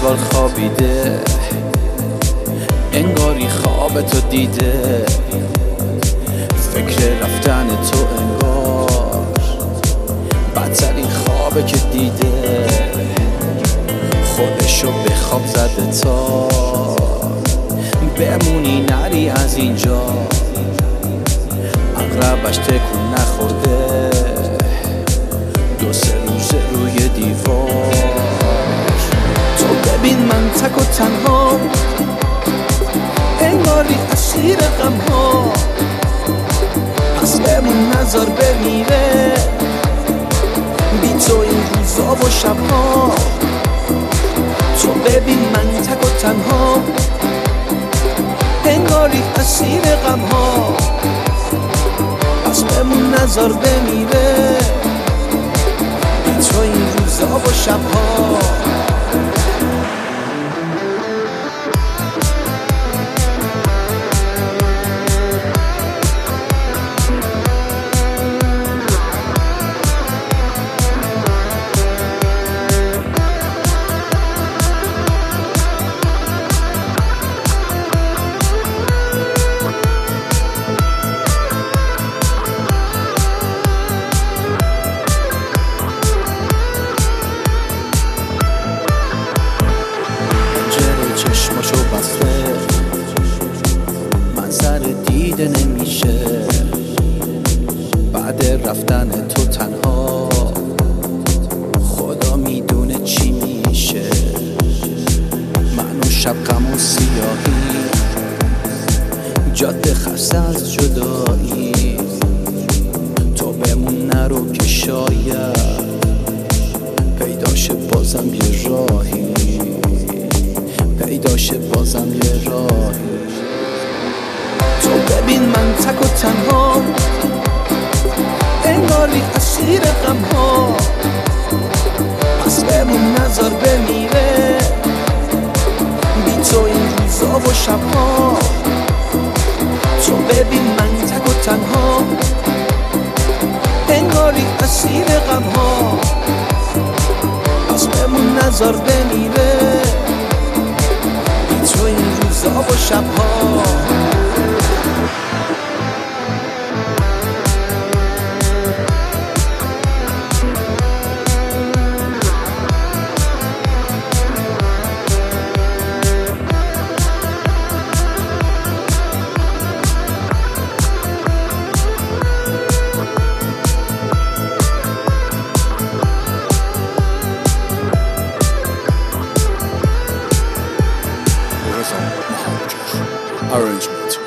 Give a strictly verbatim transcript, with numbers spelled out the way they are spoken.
انگار خوابیده، انگاری خواب تو دیده، فکر رفتن تو انگار بدترین خوابه که دیده. خودشو به خواب زده تا بمونی نری از اینجا، اغربش تکون نخورده دو سه روزه روی دیوار. تو ببین من تک و تنها، انگاری اسیر غم ها، پس بمون نذار بمیره بی تو این روزا و شبها. تو ببین من تک و تنها، انگاری اسیر غم ها، پس بمون نذار بمیره بی تو این روزا و شبها. چشماشو بسته منظر دیده نمیشه، بعد رفتن تو تنها خدا میدونه چی میشه. من و شب غم و سیاهی، جاده خسته از جدایی، تو بمون نرو که شاید پیداشه بازم یه راهی، پیداشه بازم یه راهی. تو ببین من تک و تنها، انگاری اسیر غم ها، پس بمون نذار بمیره بی تو این روزا و شبها. تو ببین من تک و تنها، انگاری اسیر غم ها، پس بمون نذار بمیره تو این روزا و شبها. Arrangement.